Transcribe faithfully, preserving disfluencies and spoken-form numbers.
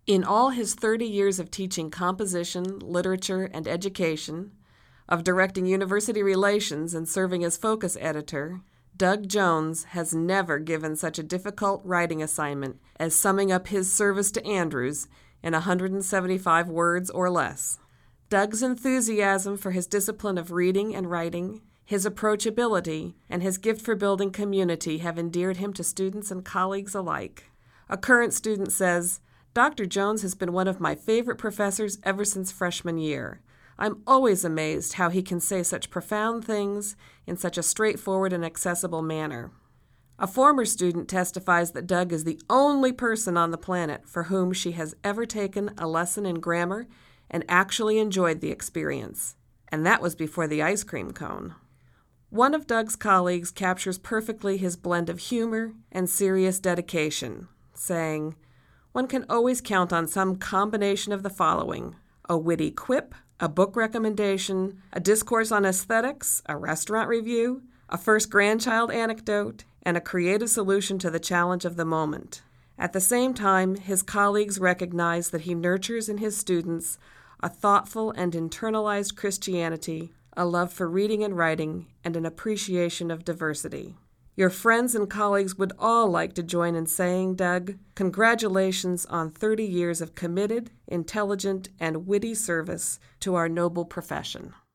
In all his thirty years of teaching composition, literature, and education, of directing university relations and serving as focus editor, Doug Jones has never given such a difficult writing assignment as summing up his service to Andrews in one hundred seventy-five words or less. Doug's enthusiasm for his discipline of reading and writing, his approachability, and his gift for building community have endeared him to students and colleagues alike. A current student says, "Doctor Jones has been one of my favorite professors ever since freshman year. I'm always amazed how he can say such profound things in such a straightforward and accessible manner." A former student testifies that Doug is the only person on the planet for whom she has ever taken a lesson in grammar and actually enjoyed the experience. And that was before the ice cream cone. One of Doug's colleagues captures perfectly his blend of humor and serious dedication, saying, "One can always count on some combination of the following: a witty quip, a book recommendation, a discourse on aesthetics, a restaurant review, a first grandchild anecdote, and a creative solution to the challenge of the moment." At the same time, his colleagues recognize that he nurtures in his students a thoughtful and internalized Christianity, a love for reading and writing, and an appreciation of diversity. Your friends and colleagues would all like to join in saying, Doug, congratulations on thirty years of committed, intelligent, and witty service to our noble profession.